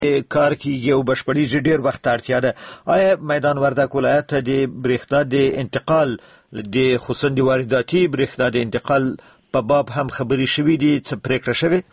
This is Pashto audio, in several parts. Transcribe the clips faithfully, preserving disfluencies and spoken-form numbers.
کار کیږي او بشپړیږي ډیر وخت اړتیا ده. آیا میدان وردګ ولایت ته د برېښنا د انتقال د خصوصا د وارداتي برېښنا د انتقال په باب هم خبرې شوې دي، څه پریکړه شوې؟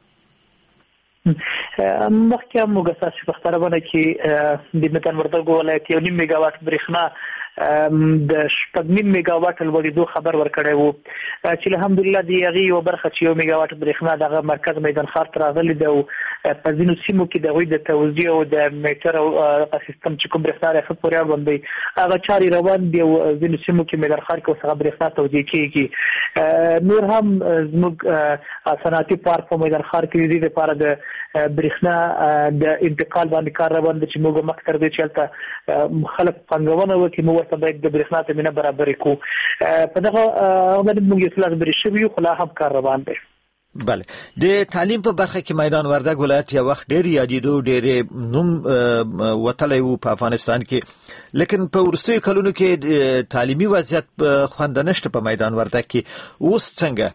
مخکې هم موږ اساسي په خبرونه کې د میدان وردګ ولایت یو نیم میگا واټ برېښنا د شپږ نیم میگا واټ لوړېدو خبر ورکړی وو چې الحمدلله د هغې یوه برخه چې یو میگا واټ برېښنا دغه مرکز میدان ښار ته راغلې ده او په ځینو سیمو کې د هغوی د توزیع او د میټر او دغه سیستم چې کوم برېښنا ریاست پورې اړوند دی هغه چارې روان دي او ځینو سیمو کې میدان ښار کې اوس هغه برېښنا توزیع کېږي. نور هم زموږ صنعتي پارک په میدان ښار کې د دې لپاره د برېښنا د انتقال باندې کار روان دی چې موږ مخکې تر دې چې هلته خلک پانګونه وکړي موږ ورته باید د برېښنا تامینه برابرې کړو. په دغه باندې موږ اصلاح برې شوي یو خو لا هم کار روان دی. بله، د تعلیم په برخه کې میدان وردګ ولایت یو وخت ډېر یادېدو، ډېر نوم وتلی و په افغانستان کې، لیکن په وروستیو کلونو کې تعلیمي وضعیت خوند نشته په میدان وردګ کې. اوس څنګه؟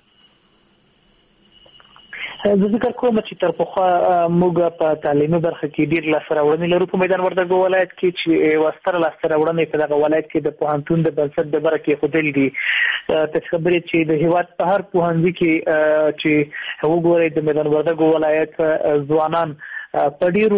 زه فکر کوم چې تر پخوا موږ په تعلیمي برخه کې ډېر لاسته راوړنې لرو په میدان وردګ ولایت کې چې یوه ستره لاسته راوړنې په دغه ولایت کې د پوهنتون د بنسټ د بره کېښودل دي. تاسې خبرې چې د هېواد په هر پوهنځي کې چې وګورئ د میدان وردګ ولایت ځوانان په ډېرو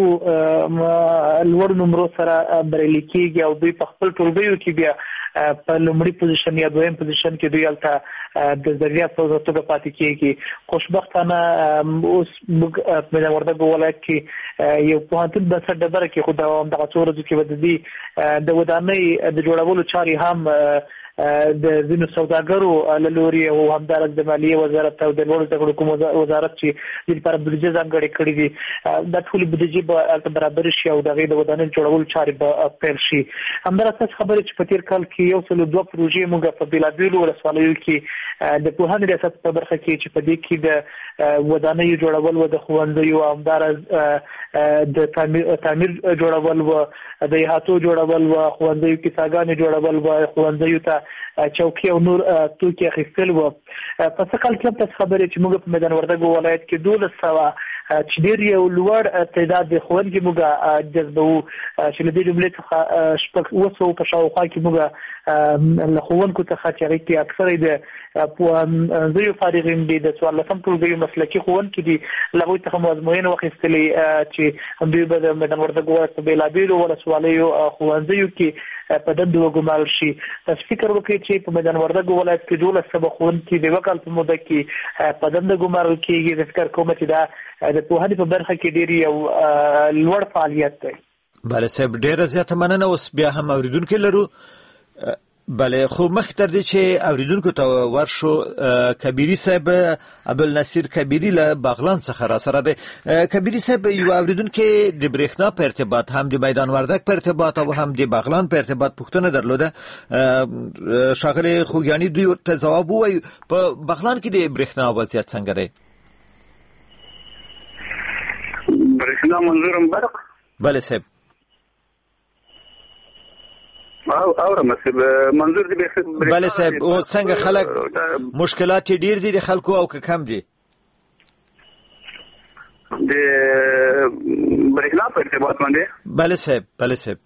لوړ نمرو سره بریالي کېږي او دوی په خپل ټولګیو کې بیا په لومړي پوزیشن یا دویم پوزیشن کې دوی هلته د ذریعه په توګه پاتې کېږي. خوشبختانه اوس موږ په میدان وردګ ولایت کې یو پوهنتون بنسټ ډبره کې خو دغه څو ورځو کې به د دې د ودانۍ د جوړولو چارې هم د ځینو سوداګرو له لوري او همدارس د مالیې وزارت او د لوړو زده کړو کوم وزارت چې دې لپاره بودیجه ځانګړې کړې دي دا ټولې بودیجې به هلته برابرې شي او د هغې د ودانۍ جوړولو چارې به پیل شي. همدارس تاسې خبرې چې په تېر کال کې یو سل دوه پروژې موږ په بېلابېلو ولسوالیو کې د پوهنې ریاست په برخه کې چې په دې کې د ودانیو جوړول و، د ښوونځیو او همدارس د تعمیر جوړول و، د احاطو جوړول و، ښوونځیو کې څاګانې جوړول و، ښوونځیو ته چوکۍ او نور توکي اخیستل و. په څه کال کې هم تاسې خبرې چې موږ په میدان وردګ ولایت کې دولس سوه چې ډېر یو لوړ تعداد د ښوونکي موږ جذبوو چې له دې جملې څخه شپږ اووه سوو په شاوخوا کې موږ له ښوونکو څخه چې هغې کې اکثره یې د پوهنځیو فارغین دي، د څوارلسم ټولګیو مسلکي ښوونکي دي، له هغوی څخه مو ازموینې واخیستلې چې دوی به د میدان وردګ ولایت په بېلابېلو ولسوالیو ښوونځیو کې په دندو وګمارل شي. تاسو فکر وکړئ چې په میدان وردګ ولایت کې دولس سوه ښوونکي د یوه کال په موده کې په دنده ګمارل کېږي. زه فکر کوم چې دا د پوهنې په برخه کې ډېر یو لوړ فعالیت دی. بله صاحب، ډېره زیاته مننه. اوس بیا هم اورېدونکي لرو. بله، خو مخکې تر دې چې اورېدونکو ته ورشو، کبیري صاحب عبدالنصیر کبیري له بغلان څخه را سره دی. کبیري صاحب، یو اورېدونکي د برېښنا په ارتباط هم د میدان وردګ په ارتباط او هم د بغلان په ارتباط پوښتنه درلوده. ښاغلی خوږیاني دوی ته ځواب ووایي. په بغلان کې د برېښنا وضعیت څنګه دی؟ برېښنا منظورم برق؟ بله صاحب. اورم صاحب، منظور دی برېښنا. بله صاحب، او څنګه خلک مشکلات ډېر دي د خلکو او که کم دي؟ د برېښنا په ارتباط باندې؟ بله صاحب، بله صاحب.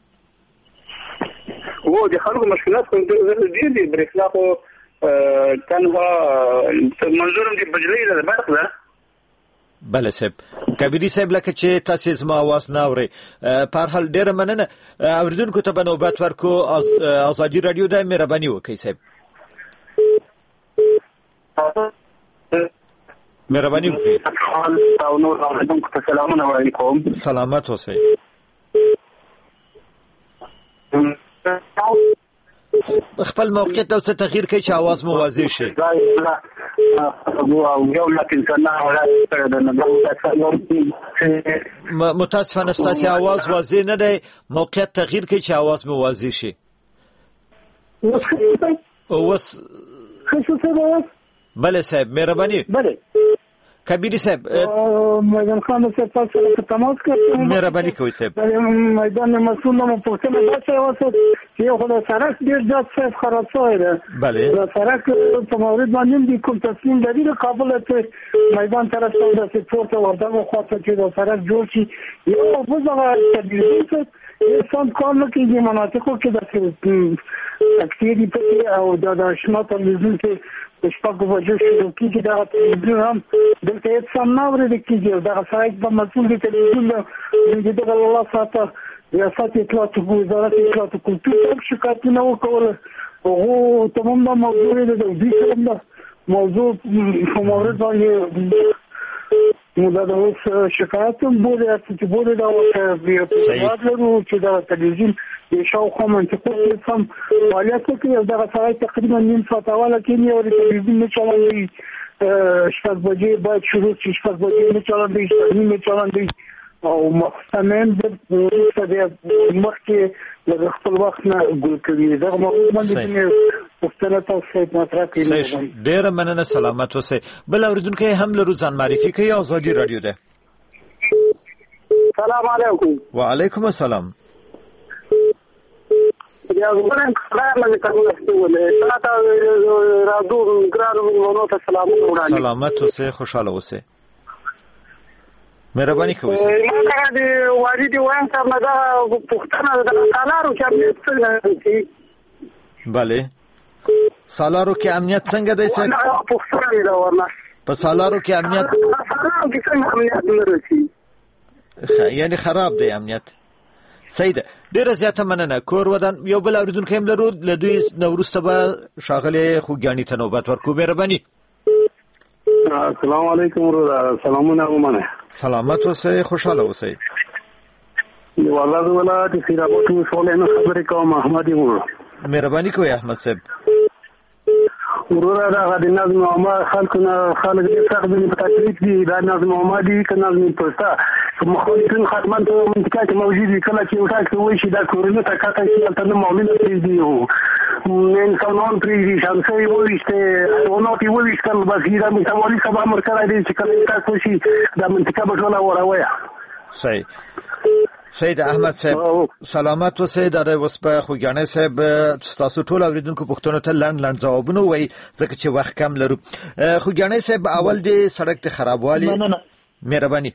او د خلکو مشکلات خو ډېر دي. برېښنا خو تنها منظورم د بجلۍ ده، د برق ده. بله صاحب. کبیري صاحب، لکه چې تاسې زما اواز نه اورئ، په هر حال ډېره مننه. اورېدونکو ته به نوبت ورکو. ازادي راډیو ده، مهرباني وکړئ صاحب، مهرباني وکړئ. او نور اورېدونکو ته سلامونه وعلیکم. سلامت اوسئ. خپل موقعیت او څه تغییر کوي چې اواز مو واضح شي. متاسفانه ستاسې اواز واضح نه دی. موقعیت تغییر کوي چې اواز مو واضح شي. اوس بله صاحب، مهرباني. بله کبیری صاحب میدان خان صاحب تاسو ته تماس کوم. مهرباني کوئ صاحب. میدان مسئول مو پوښتنه وکړه واسه چې یو خدای سرک ډیر ځات صاحب خراب شوی دی. بله. دا سرک په مورد باندې د کوم تصمیم لري د کابل ته میدان طرف ته د سپورت ورته خواته چې دا سرک جوړ شي یو بوزغه تدریس انسان کار نه کوي مناطقو کې د اکتیری په او د شنو تلویزیون کې شپږ بجې شروع کیږي دا تلویزیون هم دلته هیڅ سم نه ورته کیږي دا سایت په مسؤل دي تلویزیون د دې د الله ساته ریاست اطلاعات او وزارت اطلاعات او کلتور شکایتونه وکول او تمام دا موضوع د دې سره دا موضوع په مورد باندې نو دا د اوس شکایت هم بوله چې بوله دا په لرو چې دا تلویزیون د شاوخوا منطقو سم فعالیت کوي دا سره تقریبا نیم ساعت اوله کې یو تلویزیون نه چلوي شپږ بجې باید شروع شي شپږ بجې نه چلوي شپږ نه چلوي او مخصمین د مخکې د خپل وخت نه ګل کوي دا موضوع باندې پوښتنه تاسو مطرح کړئ. ډېر مننه سلامت اوسئ. بل اوریدونکو هم لرو ځان معرفي کوي آزادي رادیو ده. سلام علیکم. وعلیکم السلام. یا زموږ خلک له کومه ستوله تاسو راځو ګرانو مونږ ته سلام وړاندې. سلامت اوسئ خوشاله اوسئ. مهرباني کوئ. ما د واجد وان صاحب نه دا پوښتنه د سالارو کې امنیت څنګه دی؟ بله. سالارو کې امنیت څنګه دی صاحب؟ پوښتنه دا ورنه. په سالارو کې امنیت سالارو کې څنګه امنیت لري؟ یعنی خراب دی امنیت. صحیح ده. ډیره زیاته مننه. کور ودان یو بل اوریدونکو هم لرو له دوی نوروسته به شاغله خوګیانی ته نوبت ورکو. مهرباني. السلام علیکم ورحمت سلامونه ومنه. سلامت اوسئ خوشاله اوسئ. یو الله ولا چې سیرابو ټول نه خبرې کوم احمد ور. مهرباني کوئ احمد صاحب. ورور دا د نظم عامه خلکونه خلک دې څخه د تکلیف دي دا نظم عامه دي که نظم پسته مخالفین خدمت منطقه کې موجود دي کله چې یو ټاکس وایي چې دا کورونه تکاته چې تل معاملې پریږدي او انسانان پریږدي شمسي وایسته ونه پی وایستل بس دا متوالي سبا امر کړی دی چې کله تاسو شي دا منطقه به ټوله وراوي. صحیح. سید احمد صاحب سلامت اوسئ. دا د وسپه خوګیانی صاحب تاسو ټول اوریدونکو پوښتنو ته لاند لاند ځوابونه وایي ځکه چې وخت کم لرو. خوګیانی صاحب اول د سړک ته خرابوالي مهرباني.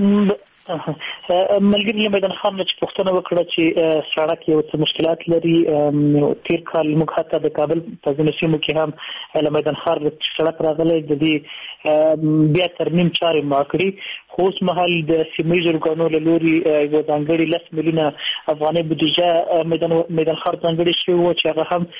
ملګری میدان خان چې پوښتنه وکړه چې سړک یو څه مشکلات لري. تیر کال موږ حتی د کابل په ځینو سیمو کې هم له میدان خان سړک راغلی د دې بیا ترمیم چارې ما کړي خو اوس مهال د سیمې جرګانو له لوري یو ځانګړي لس میلیونه افغانۍ بودیجه میدان میدان خان ځانګړې شوې وه چې هغه هم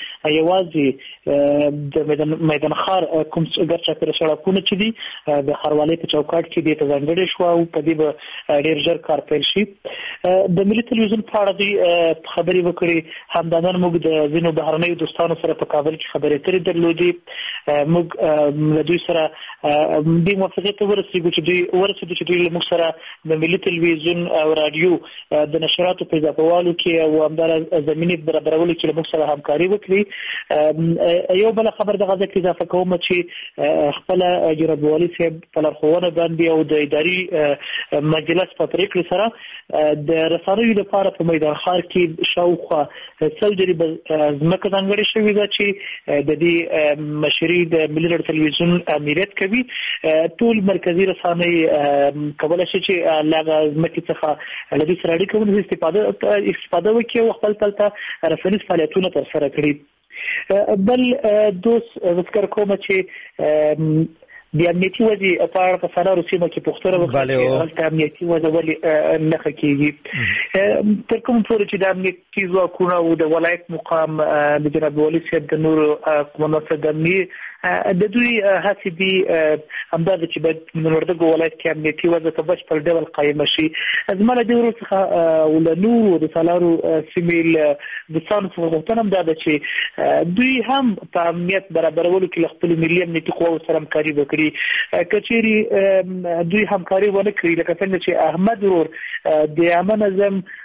یوازې د میدان میدان خان کوم ګرچاپېره سړکونه چې دي د ښاروالۍ په چوکاټ کې دې ته ځانګړې شوه او په دې به ډېر ژر کار پیل شي. د ملي تلویزیون په اړه دوی خبرې وکړې. همدانن موږ د ځینو بهرنیو دوستانو سره په کابل کې خبرې اترې درلودې. موږ له دوی سره دې موافقې ته ورسېږو چې دوی ورسېدو چې دوی له موږ سره د ملي تلویزیون او رادیو د نشراتو په اضافهوالو کې او همدارنګه زمینې برابرولو کې له موږ سره همکاري وکړي. یو بله خبر دغه ځای کې اضافه کوم چې خپله جناب والي صاحب په لارښوونه باندې او د اداري مجلس په پریکړې سره د رسنیو لپاره په میدان خان کې شاوخوا څل جریبه ځمکه ځانګړې شوې ده چې د دې مشري د ملي تلویزیون امریت کوي. ټول مرکزی رسنۍ کولای شي چې لاغه ځمکې څخه له دې سره اړیکه ونیسي استفاده استفاده وکړي او خپل ته رسنیز فعالیتونه ترسره کړي. بل دوست ذکر کوم چې د امنیتي وضع په اړه په سالارو سیمه کې پوښتنه وکړه چې هلته امنیتي وضع ولې نه ښه کېږي. تر کوم پورې چې د امنیتي ځواکونه او د ولایت مقام د جناب والي صاحب د نورو قوماندان د امنیې د دوی هڅې دي همدا ده چې باید د وردګو ولایت کې امنیتي وضع په بشپړ ډول قایمه شي. زما له دې ورځ څخه او له نورو د سالارو سیمې له دوستانو څخه غوښتنه هم دا ده چې دوی هم په امنیت برابرولو کې له خپلو ملي امنیتي قواو سره همکاري وکړي. که چیرې دوی همکاري ونه کړي لکه څنګه چې احمد ورور د عامه نظم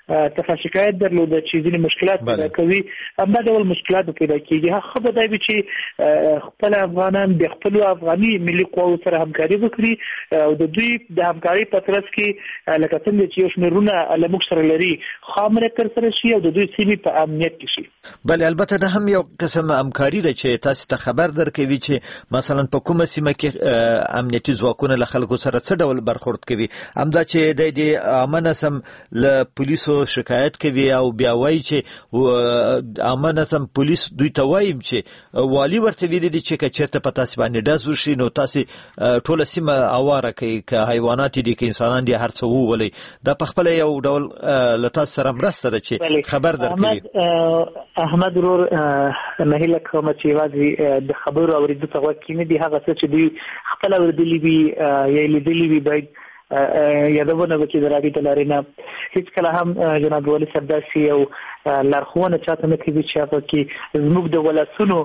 ته شکایت درلوده چې ځینې مشکلات پیدا کوي همدا ډول مشکلات پیدا کیږي. هغه به دا وي چې خپل افغانان د خپل افغاني ملي قواو سره همکاري وکړي او د دوی د همکاري په ترڅ کې لکه څنګه چې یو شمېرونه له موږ سره لري خامره تر سره شي او د دوی سیمې په امنیت کې شي. بل البته دا هم یو قسم همکاري ده چې تاسو ته خبر درکوي چې مثلا په کومه سیمه کې امنیتي ځواکونه له خلکو سره څه ډول برخورد کوي. همدا چې د امن سم له پولیسو شکایت کوي او بیا وایي چې امن سم پولیس دوی ته وایم چې والی ورته ویلي دي چې چېرته په تاسو باندې ډز وشي نو تاسو ټوله سیمه اواره کوي که حیوانات دي که انسانان دي هر څه وولي. دا په خپل یو ډول له تاسو سره مرسته ده چې خبر درکوي. احمد ورور نه هله کوم چې واځي د خبرو اوریدو ته وکینه دي هغه څه چې دوی خپل اوریدلی وي یا لیدلی وي باید یادونه وکړي د راډیو تلاري نه. هیڅ کله هم جناب والي سرداسي او لارښوونه چاته نه کوي چې هغه کې زموږ د ولسونو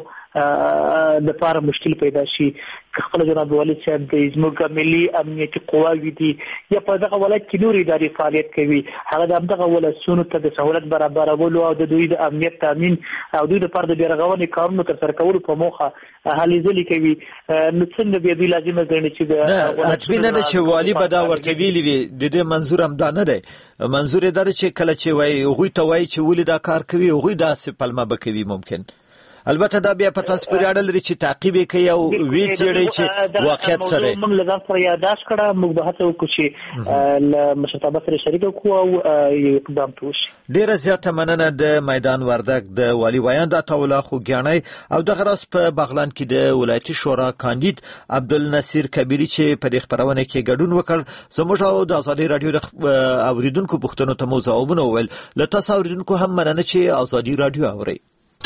د پاره مشکل پیدا شي. خپل جناب والي صاحب د زموږ ملي امنیتي قواوی دي یا په دغه ولایت کې نور اداري فعالیت کوي هغه د دغه ولسونو ته د سہولت برابرولو او د دوی د امنیت تامین او دوی د پاره د بیرغونې کارونو تر سره کولو په موخه هلي ځلې کوي. نو څنګه به دوی لازمه ګڼي چې د اټبینه د چې والي به دا ورته ویلي وي د دې منظور هم دا نه دی. منظور دا چې کله چې وایي هغوی ته وایي چې ولې دا کار کوي هغوی داسې پلمه به کوي. ممکن البته دا بیا په تاسو پورې اړه لري چې تعقیب کوي او وی چیرې چې واقعیت سره موږ لږ سره یاداش کړه موږ به هڅه وکړو چې له مشرتابه سره شریک وکړو او یو اقدام وشي. ډیره زیاته مننه د میدان وردګ د والي ویاند عطاالله خوګیاڼی او د غراس په بغلان کې د ولایتي شورا کاندید عبدالنصیر کبیری چې په دې خبرونه کې ګډون وکړ. زموږ او د ازادي رادیو د اوریدونکو پوښتنو ته مو ځوابونه وویل. له تاسو اوریدونکو هم مننه چې ازادي رادیو اورئ.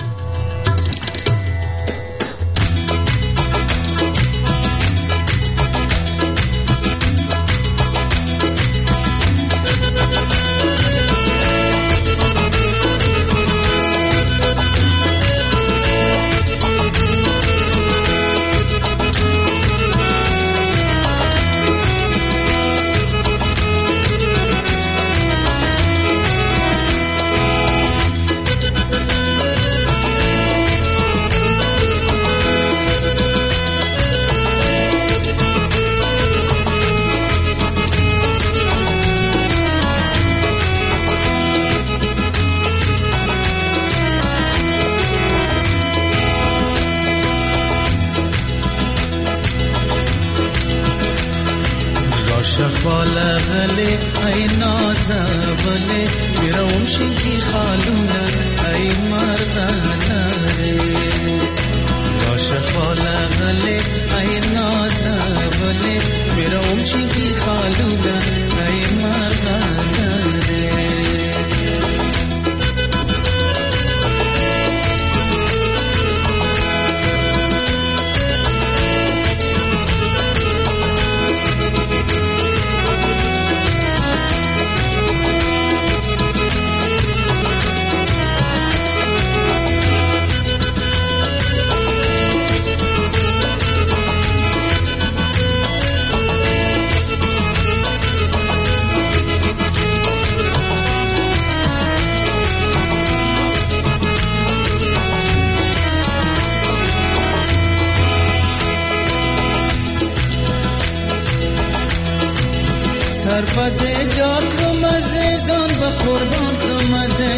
سربده جا کرمزه زان با قربان کرمزه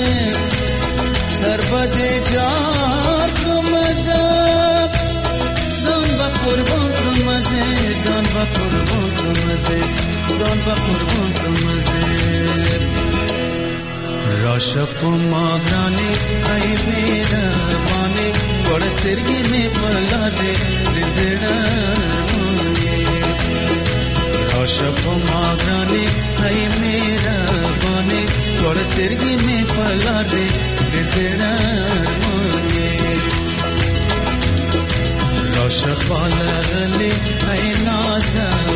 سربده جا کرمزه زان با قربان کرمزه زان با قربان کرمزه زان با قربان کرمزه راشق ماغرانی ای میرا بانی وڑسترگی میں پلا دے دزڑا راشق ماغرانی ای میرا بانی وڑسترگی میں پلا دے دزڑا راشق والا غلی ای نازا